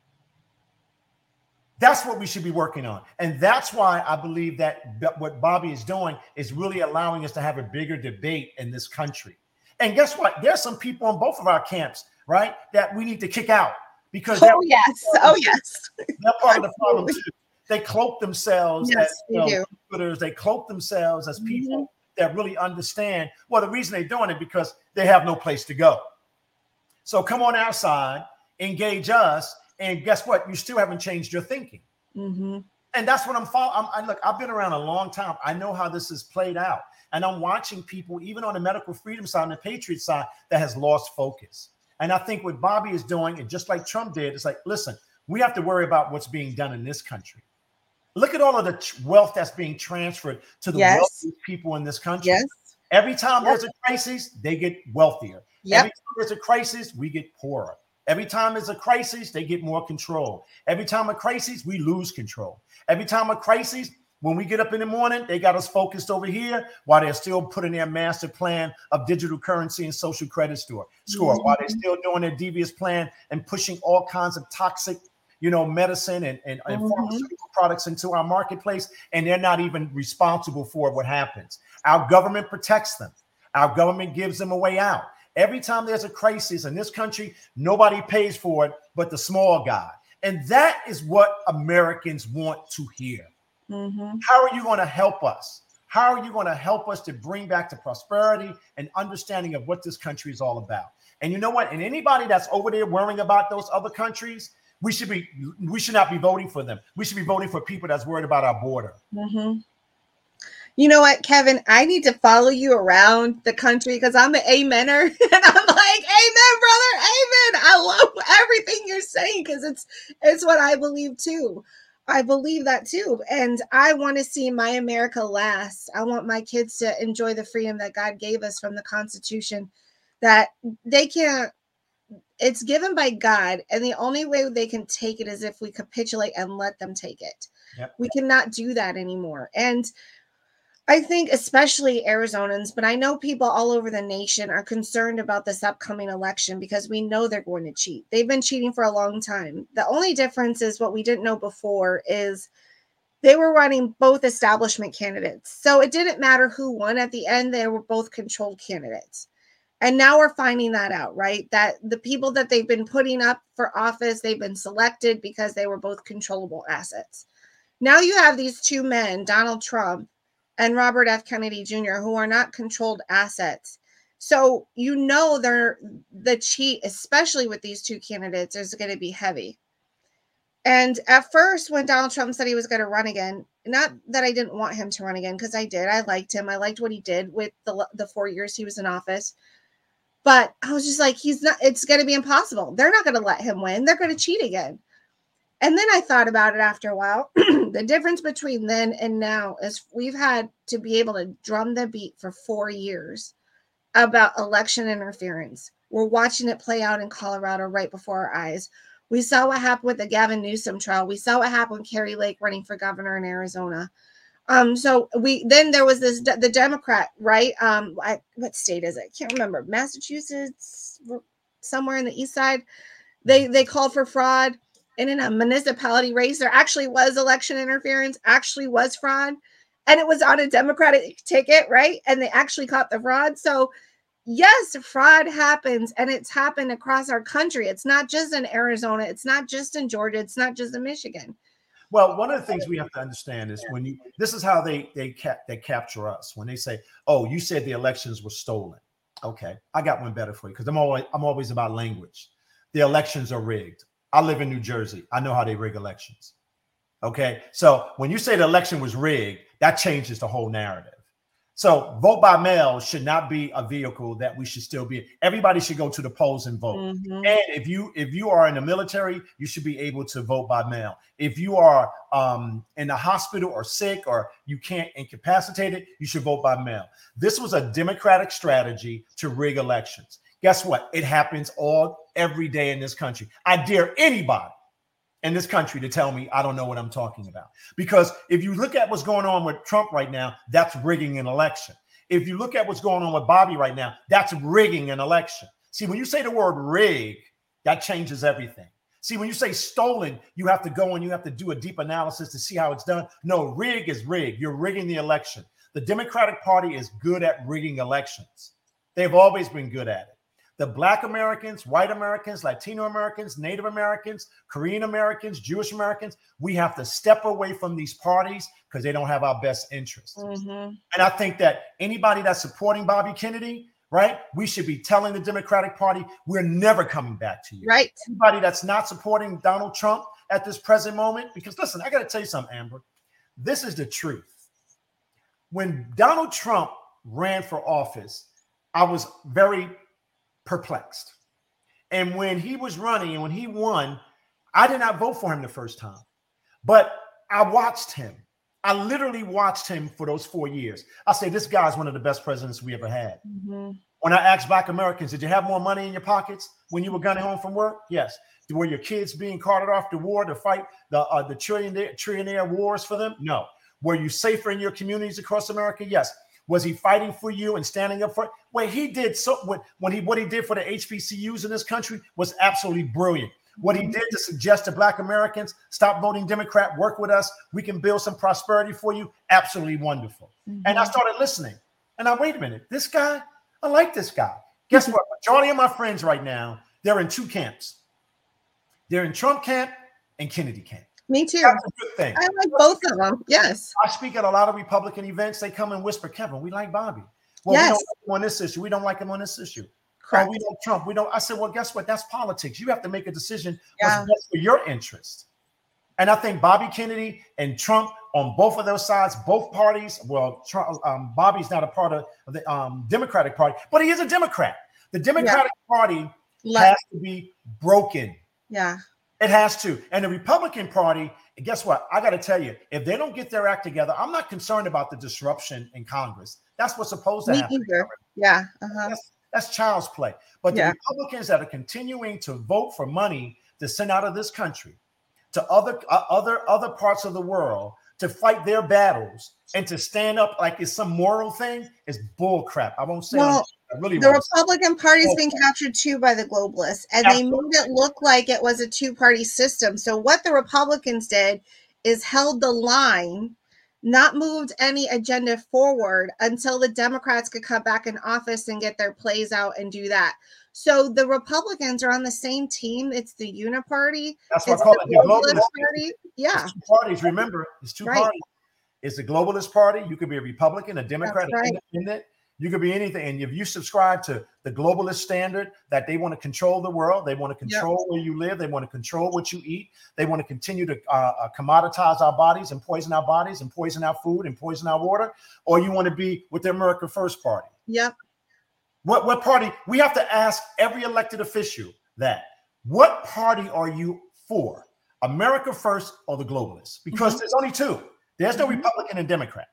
That's what we should be working on. And that's why I believe that what Bobby is doing is really allowing us to have a bigger debate in this country. And guess what? There's some people on both of our camps, right, that we need to kick out. Because they're part of the problem too. They cloak themselves as Twitters. They cloak themselves as people that really understand. Well, the reason they're doing it because they have no place to go. So come on our side, engage us, and guess what? You still haven't changed your thinking. And that's what I'm following. Look, I've been around a long time. I know how this is played out, and I'm watching people, even on the medical freedom side and the Patriot side, that has lost focus. And I think what Bobby is doing, and just like Trump did, it's like, listen, we have to worry about what's being done in this country. Look at all of the wealth that's being transferred to the wealthiest people in this country. Every time there's a crisis, they get wealthier. Every time there's a crisis, we get poorer. Every time there's a crisis, they get more control. Every time a crisis, we lose control. Every time a crisis, when we get up in the morning, they got us focused over here while they're still putting their master plan of digital currency and social credit score, while they're still doing their devious plan and pushing all kinds of toxic, medicine and pharmaceutical products into our marketplace. And they're not even responsible for what happens. Our government protects them. Our government gives them a way out. Every time there's a crisis in this country, nobody pays for it but the small guy. And that is what Americans want to hear. How are you going to help us? How are you going to help us to bring back the prosperity and understanding of what this country is all about? And you know what? And anybody that's over there worrying about those other countries, we should not be voting for them. We should be voting for people that's worried about our border. You know what, Kevin? I need to follow you around the country because I'm an amener. And I'm like, amen, brother, amen. I love everything you're saying because it's what I believe too. I believe that too. And I want to see my America last. I want my kids to enjoy the freedom that God gave us from the Constitution, that they can't, it's given by God. And the only way they can take it is if we capitulate and let them take it. Yep. We cannot do that anymore. And I think especially Arizonans, but I know people all over the nation are concerned about this upcoming election because we know they're going to cheat. They've been cheating for a long time. The only difference is what we didn't know before is they were running both establishment candidates. So it didn't matter who won at the end. They were both controlled candidates. And now we're finding that out, right? That the people that they've been putting up for office, they've been selected because they were both controllable assets. Now you have these two men, Donald Trump and Robert F. Kennedy Jr., who are not controlled assets. So you know the cheat, especially with these two candidates, is going to be heavy. And at first, when Donald Trump said he was going to run again, not that I didn't want him to run again, because I did. I liked him. I liked what he did with the 4 years he was in office. But I was just like, it's going to be impossible. They're not going to let him win. They're going to cheat again. And then I thought about it after a while. The difference between then and now is we've had to be able to drum the beat for 4 years about election interference. We're watching it play out in Colorado right before our eyes. We saw what happened with the Gavin Newsom trial. We saw what happened with Kari Lake running for governor in Arizona. So then there was the Democrat, right? What state is it? I can't remember. Massachusetts, somewhere in the east side. They called for fraud. And in a municipality race, there actually was election interference, actually was fraud. And it was on a Democratic ticket, right? And they actually caught the fraud. So yes, fraud happens, and it's happened across our country. It's not just in Arizona. It's not just in Georgia. It's not just in Michigan. Well, one of the things we have to understand is this is how they capture us. When they say, "Oh, you said the elections were stolen." Okay, I got one better for you because I'm always about language. The elections are rigged. I live in New Jersey. I know how they rig elections. Okay, so when you say the election was rigged, that changes the whole narrative. So vote by mail should not be a vehicle that we should still be. Everybody should go to the polls and vote. Mm-hmm. And if you are in the military, you should be able to vote by mail. If you are in the hospital or sick or you can't incapacitated, you should vote by mail. This was a Democratic strategy to rig elections. Guess what? It happens every day in this country. I dare anybody in this country to tell me I don't know what I'm talking about. Because if you look at what's going on with Trump right now, that's rigging an election. If you look at what's going on with Bobby right now, that's rigging an election. See, when you say the word rig, that changes everything. See, when you say stolen, you have to go and you have to do a deep analysis to see how it's done. No, rig is rig. You're rigging the election. The Democratic Party is good at rigging elections. They've always been good at it. The Black Americans, white Americans, Latino Americans, Native Americans, Korean Americans, Jewish Americans, we have to step away from these parties because they don't have our best interests. Mm-hmm. And I think that anybody that's supporting Bobby Kennedy, right, we should be telling the Democratic Party, we're never coming back to you. Right. Anybody that's not supporting Donald Trump at this present moment, because listen, I got to tell you something, Amber. This is the truth. When Donald Trump ran for office, I was very perplexed. And when he was running and when he won, I did not vote for him the first time, but I watched him. I literally watched him for those 4 years. I say, this guy's one of the best presidents we ever had. Mm-hmm. When I asked Black Americans, did you have more money in your pockets when you were gunning home from work? Yes. Were your kids being carted off to war to fight the trillionaire wars for them? No. Were you safer in your communities across America? Yes. Was he fighting for you and standing up for it? Well, he did so. What he did for the HBCUs in this country was absolutely brilliant. What he did to suggest to Black Americans, stop voting Democrat, work with us, we can build some prosperity for you, absolutely wonderful. Mm-hmm. And I started listening. And wait a minute, this guy, I like this guy. Guess what? Majority of my friends right now, they're in two camps. They're in Trump camp and Kennedy camp. Me too. That's a good thing. I like both of them. Yes. I speak at a lot of Republican events. They come and whisper, Kevin, we like Bobby. Well, yes. We don't like him on this issue. We don't like him on this issue. Correct. Oh, we don't Trump. We don't. I said, well, guess what? That's politics. You have to make a decision what's best for your interest. And I think Bobby Kennedy and Trump on both of those sides, both parties. Well, Trump, Bobby's not a part of the Democratic Party, but he is a Democrat. The Democratic Party has to be broken. Yeah. It has to. And the Republican Party guess what? I got to tell you, if they don't get their act together, I'm not concerned about the disruption in Congress. That's what's supposed to happen. Either. Yeah. That's child's play. But Yeah. the Republicans that are continuing to vote for money to send out of this country to other parts of the world to fight their battles and to stand up like it's some moral thing is bull crap. I won't say Well, really the Republican Party's been captured too by the globalists, and they made it look like it was a two-party system. So what the Republicans did is held the line, not moved any agenda forward until the Democrats could come back in office and get their plays out and do that. So the Republicans are on the same team. It's the Uniparty. That's what I call it. The globalist party. Yeah. It's two parties. Remember, it's two parties. It's the globalist party. You could be a Republican, a Democrat, an independent. You could be anything. And if you subscribe to the globalist standard that they want to control the world, they want to control where you live, they want to control what you eat, they want to continue to commoditize our bodies and poison our bodies and poison our food and poison our water, or you want to be with the America First Party. Yep. What party? We have to ask every elected official that. What party are you for? America First or the globalists? Because there's only two. There's no Republican and Democrat.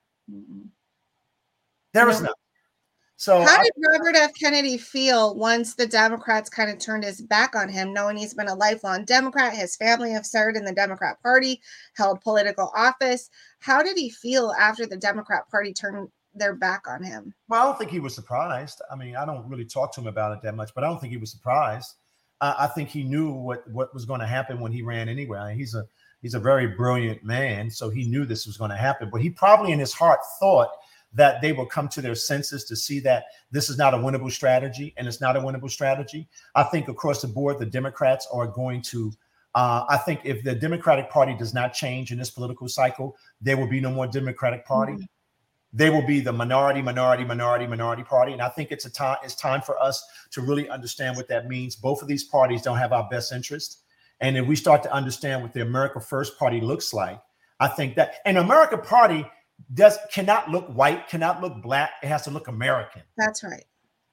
There is none. So how did Robert F. Kennedy feel once the Democrats kind of turned his back on him, knowing he's been a lifelong Democrat? His family have served in the Democrat Party, held political office. How did he feel after the Democrat Party turned their back on him? Well, I don't think he was surprised. I mean, I don't really talk to him about it that much, but I don't think he was surprised. I think he knew what was going to happen when he ran anyway. I mean, he's a very brilliant man, so he knew this was going to happen. But he probably in his heart thought that they will come to their senses to see that this is not a winnable strategy, and it's not a winnable strategy. I think across the board, the Democrats are going to, I think if the Democratic Party does not change in this political cycle, there will be no more Democratic Party. They will be the minority party. And I think it's time for us to really understand what that means. Both of these parties don't have our best interest. And if we start to understand what the America First Party looks like, I think that an America Party cannot look white, cannot look black. It has to look American. That's right.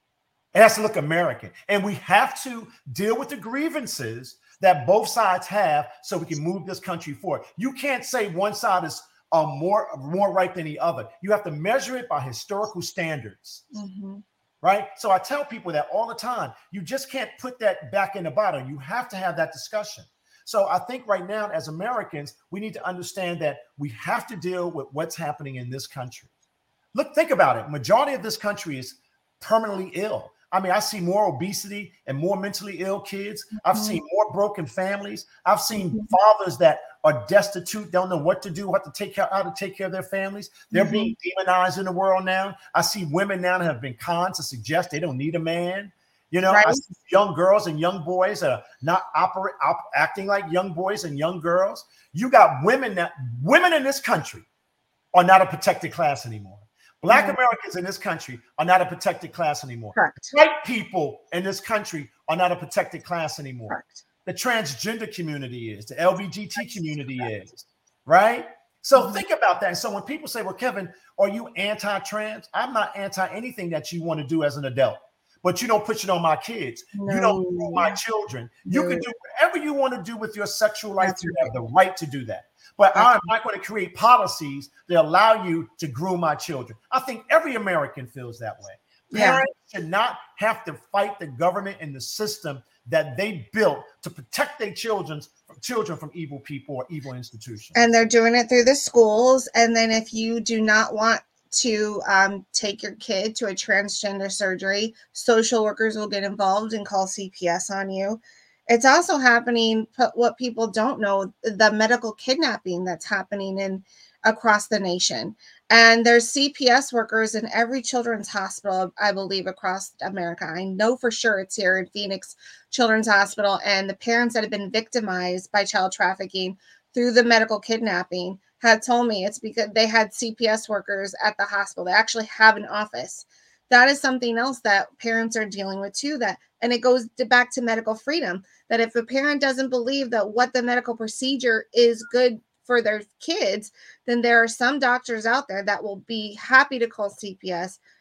It has to look American. And we have to deal with the grievances that both sides have so we can move this country forward. You can't say one side is more right than the other. You have to measure it by historical standards. Right? So I tell people that all the time. You just can't put that back in the bottle. You have to have that discussion. So I think right now, as Americans, we need to understand that we have to deal with what's happening in this country. Look, think about it. Majority of this country is permanently ill. I mean, I see more obesity and more mentally ill kids. I've seen more broken families. I've seen fathers that are destitute, don't know what to do, how to take care of their families. They're being demonized in the world now. I see women now that have been conned to suggest they don't need a man. You know, I see young girls and young boys that are not acting like young boys and young girls. You got women in this country are not a protected class anymore. Black Americans in this country are not a protected class anymore. Correct. White people in this country are not a protected class anymore. Correct. The transgender community is, the LGBT community is, right? So think about that. So when people say, well, Kevin, are you anti-trans? I'm not anti anything that you want to do as an adult. But you don't push it on my kids. No. You don't do my children. You can do whatever you want to do with your sexual life. You have the right to do that. But I'm not going to create policies that allow you to groom my children. I think every American feels that way. Parents should not have to fight the government and the system that they built to protect their children from evil people or evil institutions. And they're doing it through the schools. And then if you do not want to take your kid to a transgender surgery, social workers will get involved and call CPS on you. It's also happening, what people don't know, the medical kidnapping that's happening across the nation. And there's CPS workers in every children's hospital, I believe, across America. I know for sure it's here in Phoenix Children's Hospital. And the parents that have been victimized by child trafficking through the medical kidnapping had told me it's because they had CPS workers at the hospital. They actually have an office. That is something else that parents are dealing with too. And it goes back to medical freedom, that if a parent doesn't believe that what the medical procedure is good for their kids, then there are some doctors out there that will be happy to call CPS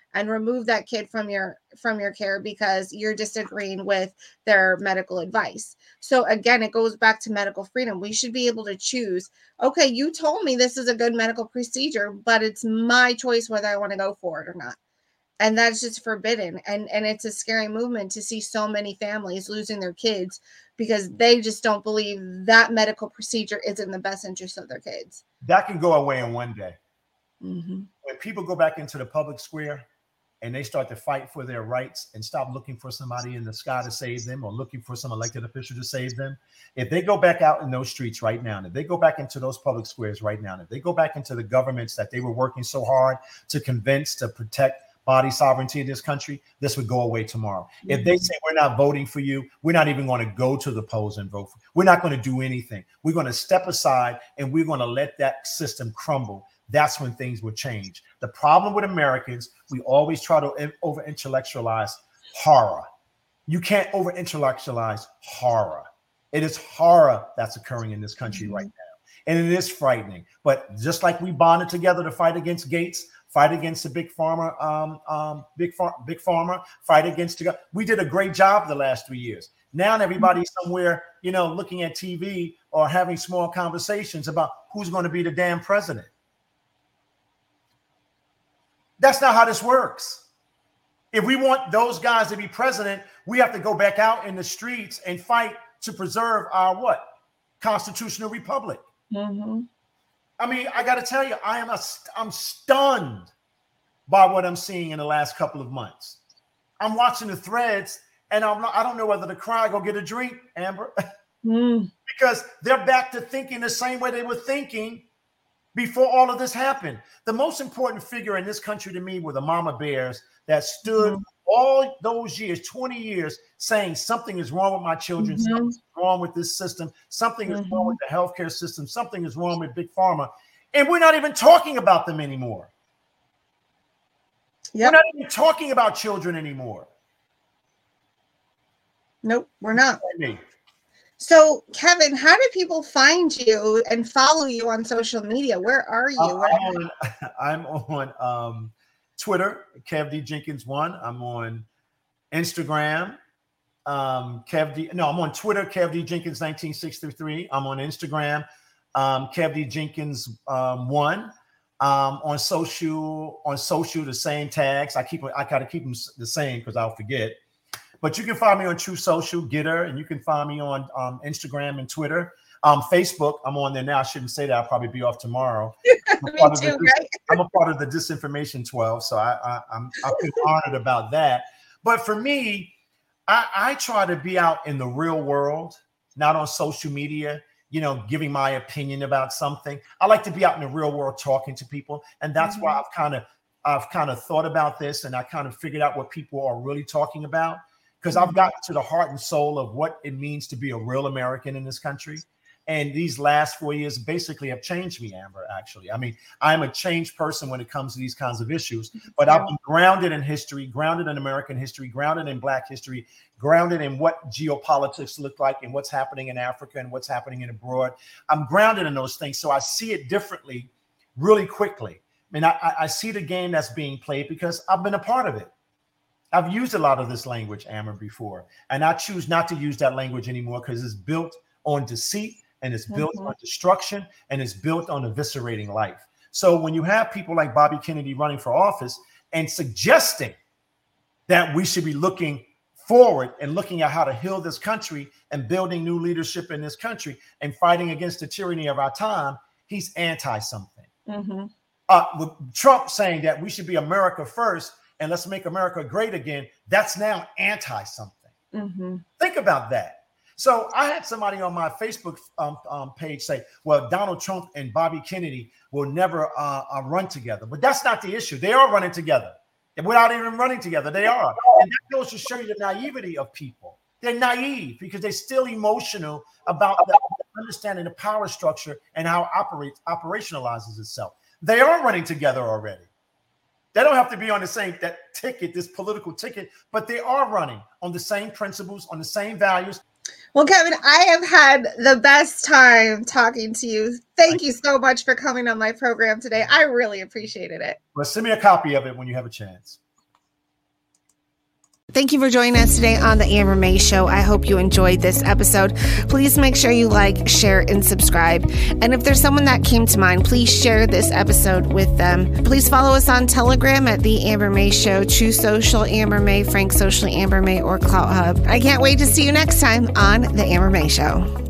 and remove that kid from your care because you're disagreeing with their medical advice. So again, it goes back to medical freedom. We should be able to choose, okay, you told me this is a good medical procedure, but it's my choice whether I want to go for it or not. And that's just forbidden. And it's a scary movement to see so many families losing their kids because they just don't believe that medical procedure is in the best interest of their kids. That can go away in one day. Mm-hmm. When people go back into the public square and they start to fight for their rights and stop looking for somebody in the sky to save them or looking for some elected official to save them, if they go back out in those streets right now, and if they go back into those public squares right now, and if they go back into the governments that they were working so hard to convince to protect body sovereignty in this country, this would go away tomorrow. Mm-hmm. If they say we're not voting for you, we're not even going to go to the polls and vote for you. We're not going to do anything. We're going to step aside and we're going to let that system crumble. That's when things will change. The problem with Americans, we always try to over-intellectualize horror. You can't over-intellectualize horror. It is horror that's occurring in this country right now. And it is frightening. But just like we bonded together to fight against Gates, fight against the big pharma, fight against we did a great job the last 3 years. Now everybody's somewhere, looking at TV or having small conversations about who's going to be the damn president. That's not how this works. If we want those guys to be president, we have to go back out in the streets and fight to preserve our what? Constitutional republic. Mm-hmm. I mean, I got to tell you, I'm stunned by what I'm seeing in the last couple of months. I'm watching the threads, and I don't know whether to cry or go get a drink, Amber, because they're back to thinking the same way they were thinking before all of this happened. The most important figure in this country to me were the mama bears that stood all those years, 20 years, saying something is wrong with my children, something's wrong with this system, something is wrong with the healthcare system, something is wrong with big pharma. And we're not even talking about them anymore. Yep. We're not even talking about children anymore. Nope, we're not. So, Kevin, how do people find you and follow you on social media? Where are you? I'm on Twitter, Kev D Jenkins 1. I'm on Instagram, I'm on Twitter, Kev D Jenkins 1963. I'm on Instagram, Kev D Jenkins 1. On social, the same tags. I gotta keep them the same because I'll forget. But you can find me on True Social, Getter, and you can find me on Instagram and Twitter. Facebook, I'm on there now. I shouldn't say that. I'll probably be off tomorrow. I'm a part of the Disinformation 12, so I'm honored about that. But for me, I try to be out in the real world, not on social media, giving my opinion about something. I like to be out in the real world talking to people, and that's why I've kind of thought about this, and I kind of figured out what people are really talking about. Because I've gotten to the heart and soul of what it means to be a real American in this country. And these last 4 years basically have changed me, Amber, actually. I mean, I'm a changed person when it comes to these kinds of issues, but I've been grounded in history, grounded in American history, grounded in Black history, grounded in what geopolitics look like and what's happening in Africa and what's happening in abroad. I'm grounded in those things. So I see it differently really quickly. I mean, I see the game that's being played because I've been a part of it. I've used a lot of this language, Amber, before, and I choose not to use that language anymore because it's built on deceit and it's built on destruction and it's built on eviscerating life. So when you have people like Bobby Kennedy running for office and suggesting that we should be looking forward and looking at how to heal this country and building new leadership in this country and fighting against the tyranny of our time, he's anti-something. With Trump saying that we should be America first, and let's make America great again, that's now anti-something. Think about that. So I had somebody on my Facebook page say, well, Donald Trump and Bobby Kennedy will never run together. But that's not the issue. They are running together. And without even running together, they are. And that goes to show you the naivety of people. They're naive because they're still emotional about understanding the power structure and how it operationalizes itself. They are running together already. They don't have to be on the same ticket, this political ticket, but they are running on the same principles, on the same values. Well, Kevin, I have had the best time talking to you. Thank you so much for coming on my program today. I really appreciated it. Well, send me a copy of it when you have a chance. Thank you for joining us today on the Amber May Show. I hope you enjoyed this episode. Please make sure you like, share, and subscribe. And if there's someone that came to mind, please share this episode with them. Please follow us on Telegram at The Amber May Show, True Social Amber May, Frank Socially Amber May, or Clout Hub. I can't wait to see you next time on the Amber May Show.